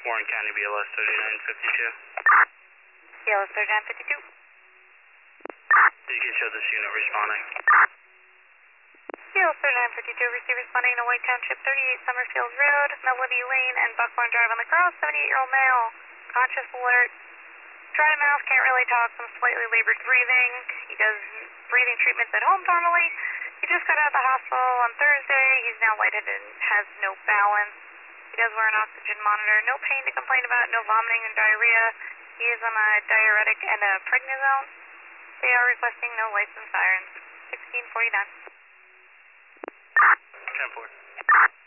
Warren County BLS 3952. BLS 3952. You can show this unit responding. BLS 3952, receive responding to White Township 38 Summerfield Road, Melody Lane, and Buckhorn Drive on the cross. 78-year-old male, conscious alert, dry mouth, can't really talk, some slightly labored breathing. He does breathing treatments at home normally. He just got out of the hospital on Thursday. He's now lightheaded and has no balance. He does wear an oxygen monitor. No pain to complain about, no vomiting and diarrhea. He is on a diuretic and a prednisone. They are requesting no lights and sirens. 1649. 10-4.